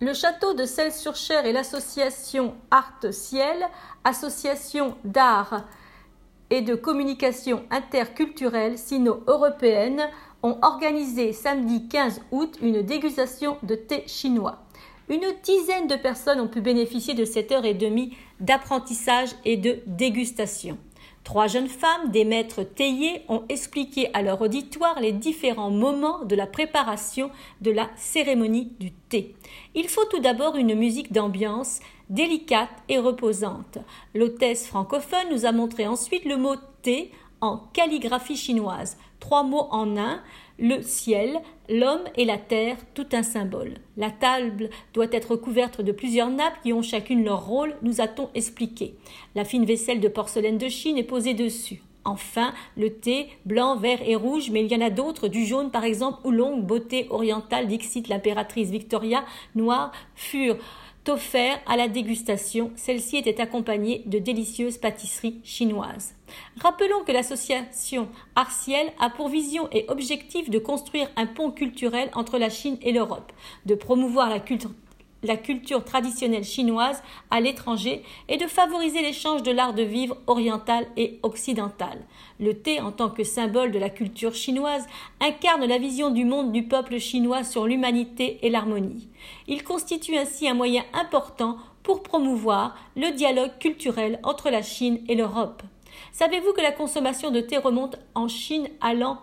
Le château de Celles-sur-Cher et l'association Art-Ciel, association d'art et de communication interculturelle sino-européenne, ont organisé samedi 15 août une dégustation de thé chinois. Une dizaine de personnes ont pu bénéficier de cette heure et demie d'apprentissage et de dégustation. 3 jeunes femmes, des maîtres théiers, ont expliqué à leur auditoire les différents moments de la préparation de la cérémonie du thé. Il faut tout d'abord une musique d'ambiance délicate et reposante. L'hôtesse francophone nous a montré ensuite le mot thé en calligraphie chinoise. 3 mots en un, le ciel, l'homme et la terre, tout un symbole. La table doit être couverte de plusieurs nappes qui ont chacune leur rôle, nous a-t-on expliqué. La fine vaisselle de porcelaine de Chine est posée dessus. Enfin, le thé, blanc, vert et rouge, mais il y en a d'autres, du jaune par exemple, ou longue beauté orientale, dixit l'impératrice Victoria, noire, furent offerts à la dégustation. Celle-ci était accompagnée de délicieuses pâtisseries chinoises. Rappelons que l'association Art-Ciel a pour vision et objectif de construire un pont culturel entre la Chine et l'Europe, de promouvoir la culture traditionnelle chinoise à l'étranger et de favoriser l'échange de l'art de vivre oriental et occidental. Le thé, en tant que symbole de la culture chinoise, incarne la vision du monde du peuple chinois sur l'humanité et l'harmonie. Il constitue ainsi un moyen important pour promouvoir le dialogue culturel entre la Chine et l'Europe. Savez-vous que la consommation de thé remonte en Chine à l'an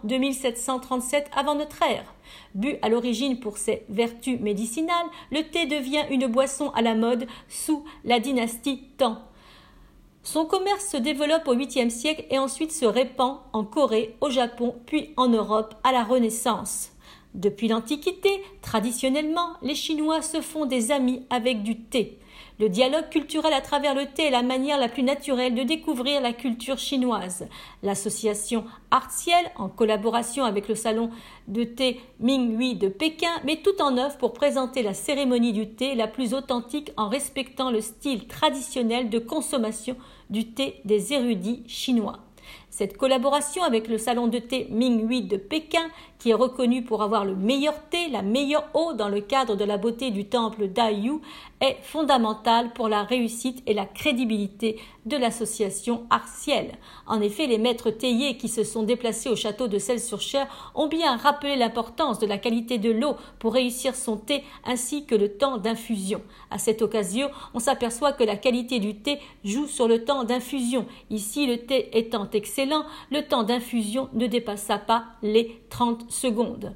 2737 avant notre ère ? Bu à l'origine pour ses vertus médicinales, le thé devient une boisson à la mode sous la dynastie Tang. Son commerce se développe au 8e siècle et ensuite se répand en Corée, au Japon, puis en Europe à la Renaissance. Depuis l'Antiquité, traditionnellement, les Chinois se font des amis avec du thé. Le dialogue culturel à travers le thé est la manière la plus naturelle de découvrir la culture chinoise. L'association Art-Ciel, en collaboration avec le salon de thé Minghui de Pékin, met tout en œuvre pour présenter la cérémonie du thé la plus authentique en respectant le style traditionnel de consommation du thé des érudits chinois. Cette collaboration avec le salon de thé Minghui de Pékin, qui est reconnu pour avoir le meilleur thé, la meilleure eau dans le cadre de la beauté du temple d'Aiyou, est fondamentale pour la réussite et la crédibilité de l'association Art-Ciel. En effet, les maîtres théiers qui se sont déplacés au château de Celles-sur-Cher ont bien rappelé l'importance de la qualité de l'eau pour réussir son thé ainsi que le temps d'infusion. À cette occasion, on s'aperçoit que la qualité du thé joue sur le temps d'infusion. Ici, le thé étant excellent, le temps d'infusion ne dépassa pas les 30 secondes.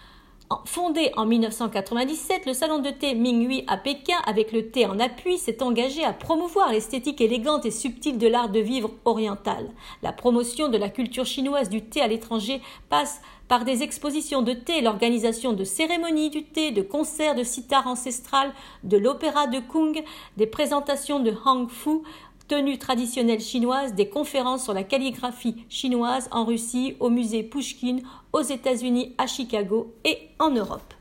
Fondé en 1997, le salon de thé Minghui à Pékin, avec le thé en appui, s'est engagé à promouvoir l'esthétique élégante et subtile de l'art de vivre oriental. La promotion de la culture chinoise du thé à l'étranger passe par des expositions de thé, l'organisation de cérémonies du thé, de concerts de sitar ancestral, de l'opéra de Kung, des présentations de Hang Fu, tenues traditionnelles chinoises, des conférences sur la calligraphie chinoise en Russie, au musée Pouchkine, aux États-Unis, à Chicago et en Europe.